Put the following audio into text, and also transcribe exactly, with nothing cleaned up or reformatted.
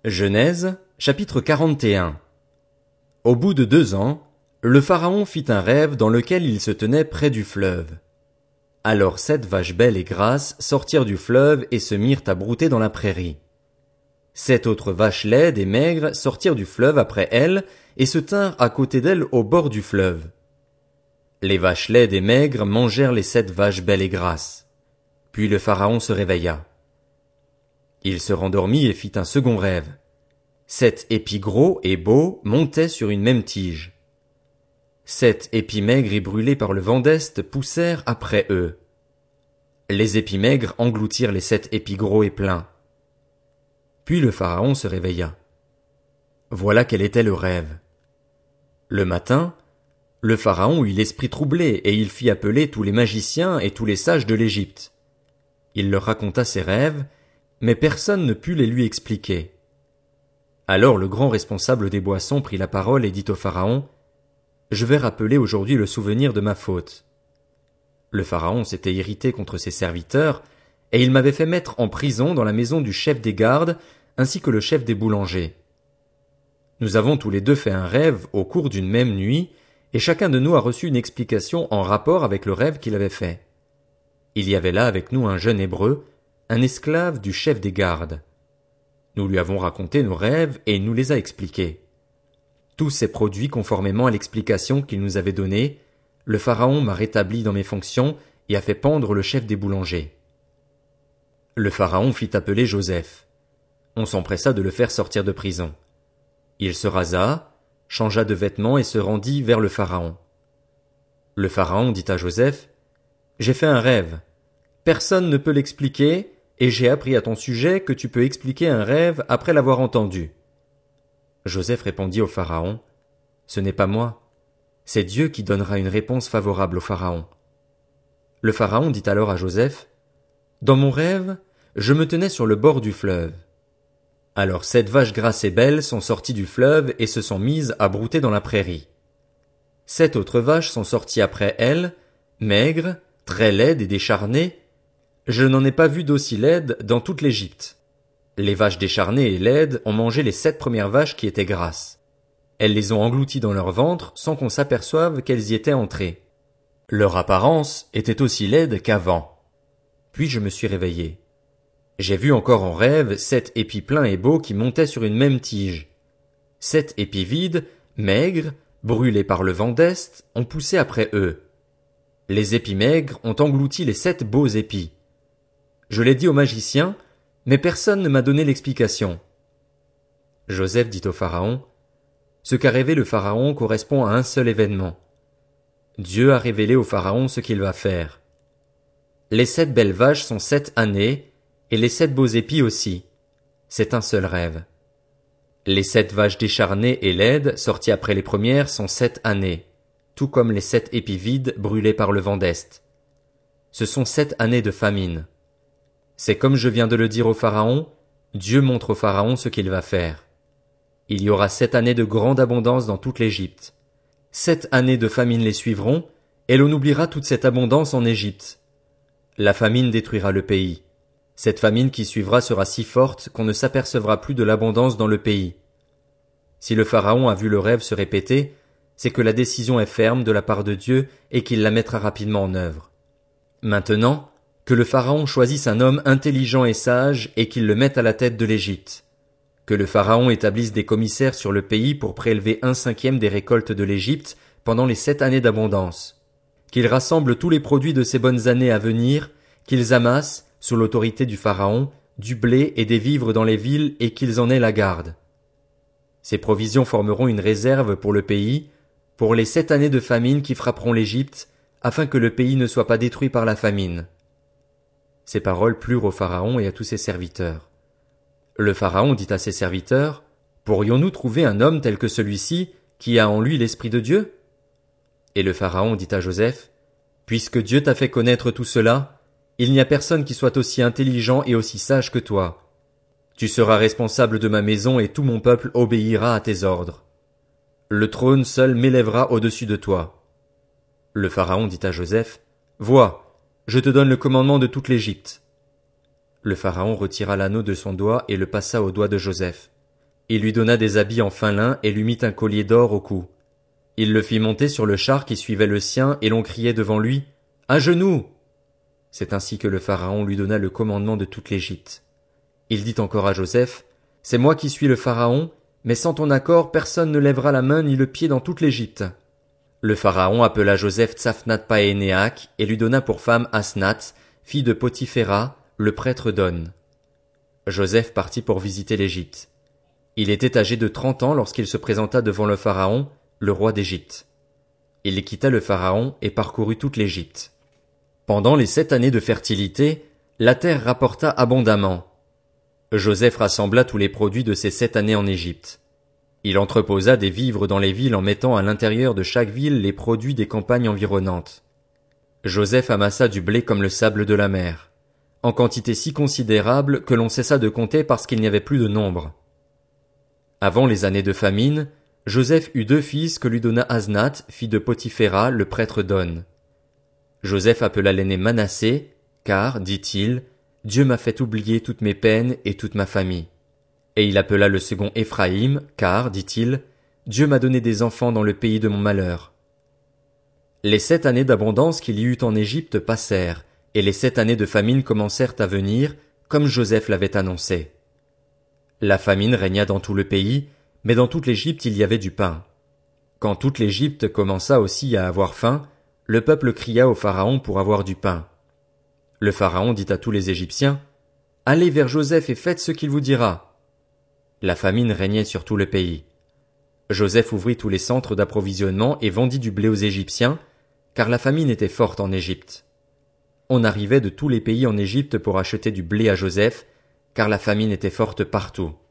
Genèse, chapitre quarante et un. Au bout de deux ans, le Pharaon fit un rêve dans lequel il se tenait près du fleuve. Alors sept vaches belles et grasses sortirent du fleuve et se mirent à brouter dans la prairie. Sept autres vaches laides et maigres sortirent du fleuve après elles et se tinrent à côté d'elles au bord du fleuve. Les vaches laides et maigres mangèrent les sept vaches belles et grasses. Puis le Pharaon se réveilla. Il se rendormit et fit un second rêve. Sept épis gros et beaux montaient sur une même tige. Sept épis maigres et brûlés par le vent d'est poussèrent après eux. Les épis maigres engloutirent les sept épis gros et pleins. Puis le Pharaon se réveilla. Voilà quel était le rêve. Le matin, le Pharaon eut l'esprit troublé et il fit appeler tous les magiciens et tous les sages de l'Égypte. Il leur raconta ses rêves, mais personne ne put les lui expliquer. Alors le grand responsable des boissons prit la parole et dit au Pharaon, « Je vais rappeler aujourd'hui le souvenir de ma faute. » Le Pharaon s'était irrité contre ses serviteurs, et il m'avait fait mettre en prison dans la maison du chef des gardes, ainsi que le chef des boulangers. Nous avons tous les deux fait un rêve au cours d'une même nuit, et chacun de nous a reçu une explication en rapport avec le rêve qu'il avait fait. Il y avait là avec nous un jeune hébreu, un esclave du chef des gardes. Nous lui avons raconté nos rêves et il nous les a expliqués. Tout s'est produit conformément à l'explication qu'il nous avait donnée. Le Pharaon m'a rétabli dans mes fonctions et a fait pendre le chef des boulangers. Le Pharaon fit appeler Joseph. On s'empressa de le faire sortir de prison. Il se rasa, changea de vêtements et se rendit vers le Pharaon. Le Pharaon dit à Joseph, « J'ai fait un rêve. Personne ne peut l'expliquer, et j'ai appris à ton sujet que tu peux expliquer un rêve après l'avoir entendu. » Joseph répondit au Pharaon, « Ce n'est pas moi. C'est Dieu qui donnera une réponse favorable au Pharaon. » Le Pharaon dit alors à Joseph, « Dans mon rêve, je me tenais sur le bord du fleuve. Alors sept vaches grasses et belles sont sorties du fleuve et se sont mises à brouter dans la prairie. Sept autres vaches sont sorties après elles, maigres, très laides et décharnées. Je n'en ai pas vu d'aussi laides dans toute l'Égypte. Les vaches décharnées et laides ont mangé les sept premières vaches qui étaient grasses. Elles les ont englouties dans leur ventre sans qu'on s'aperçoive qu'elles y étaient entrées. Leur apparence était aussi laide qu'avant. Puis je me suis réveillé. J'ai vu encore en rêve sept épis pleins et beaux qui montaient sur une même tige. Sept épis vides, maigres, brûlés par le vent d'est, ont poussé après eux. Les épis maigres ont englouti les sept beaux épis. Je l'ai dit aux magiciens, mais personne ne m'a donné l'explication. Joseph dit au Pharaon, « Ce qu'a rêvé le Pharaon correspond à un seul événement. Dieu a révélé au Pharaon ce qu'il va faire. Les sept belles vaches sont sept années, et les sept beaux épis aussi. C'est un seul rêve. Les sept vaches décharnées et laides sorties après les premières sont sept années, tout comme les sept épis vides brûlés par le vent d'est. Ce sont sept années de famine. C'est comme je viens de le dire au Pharaon, Dieu montre au Pharaon ce qu'il va faire. Il y aura sept années de grande abondance dans toute l'Égypte. Sept années de famine les suivront, et l'on oubliera toute cette abondance en Égypte. La famine détruira le pays. Cette famine qui suivra sera si forte qu'on ne s'apercevra plus de l'abondance dans le pays. Si le Pharaon a vu le rêve se répéter, c'est que la décision est ferme de la part de Dieu et qu'il la mettra rapidement en œuvre. Maintenant, que le Pharaon choisisse un homme intelligent et sage et qu'il le mette à la tête de l'Égypte. Que le Pharaon établisse des commissaires sur le pays pour prélever un cinquième des récoltes de l'Égypte pendant les sept années d'abondance. Qu'il rassemble tous les produits de ces bonnes années à venir, qu'ils amassent, sous l'autorité du Pharaon, du blé et des vivres dans les villes et qu'ils en aient la garde. Ces provisions formeront une réserve pour le pays, pour les sept années de famine qui frapperont l'Égypte, afin que le pays ne soit pas détruit par la famine. » Ces paroles plurent au Pharaon et à tous ses serviteurs. Le Pharaon dit à ses serviteurs, « Pourrions-nous trouver un homme tel que celui-ci, qui a en lui l'Esprit de Dieu ?» Et le Pharaon dit à Joseph, « Puisque Dieu t'a fait connaître tout cela, il n'y a personne qui soit aussi intelligent et aussi sage que toi. Tu seras responsable de ma maison et tout mon peuple obéira à tes ordres. Le trône seul m'élèvera au-dessus de toi. » Le Pharaon dit à Joseph, « Vois, je te donne le commandement de toute l'Égypte. » Le Pharaon retira l'anneau de son doigt et le passa au doigt de Joseph. Il lui donna des habits en fin lin et lui mit un collier d'or au cou. Il le fit monter sur le char qui suivait le sien et l'on criait devant lui, « À genoux !» C'est ainsi que le Pharaon lui donna le commandement de toute l'Égypte. Il dit encore à Joseph, « C'est moi qui suis le Pharaon, mais sans ton accord personne ne lèvera la main ni le pied dans toute l'Égypte. » Le Pharaon appela Joseph Tsaphnat-Paénéach et lui donna pour femme Asnath, fille de Potiphéra, le prêtre d'On. Joseph partit pour visiter l'Égypte. Il était âgé de trente ans lorsqu'il se présenta devant le Pharaon, le roi d'Égypte. Il quitta le Pharaon et parcourut toute l'Égypte. Pendant les sept années de fertilité, la terre rapporta abondamment. Joseph rassembla tous les produits de ces sept années en Égypte. Il entreposa des vivres dans les villes en mettant à l'intérieur de chaque ville les produits des campagnes environnantes. Joseph amassa du blé comme le sable de la mer, en quantité si considérable que l'on cessa de compter parce qu'il n'y avait plus de nombre. Avant les années de famine, Joseph eut deux fils que lui donna Asnath, fille de Potiphéra, le prêtre d'On. Joseph appela l'aîné Manassé, car, dit-il, Dieu m'a fait oublier toutes mes peines et toute ma famille. Et il appela le second Éphraïm, car, dit-il, Dieu m'a donné des enfants dans le pays de mon malheur. Les sept années d'abondance qu'il y eut en Égypte passèrent, et les sept années de famine commencèrent à venir, comme Joseph l'avait annoncé. La famine régna dans tout le pays, mais dans toute l'Égypte il y avait du pain. Quand toute l'Égypte commença aussi à avoir faim, le peuple cria au Pharaon pour avoir du pain. Le Pharaon dit à tous les Égyptiens, « Allez vers Joseph et faites ce qu'il vous dira. » La famine régnait sur tout le pays. Joseph ouvrit tous les centres d'approvisionnement et vendit du blé aux Égyptiens, car la famine était forte en Égypte. On arrivait de tous les pays en Égypte pour acheter du blé à Joseph, car la famine était forte partout.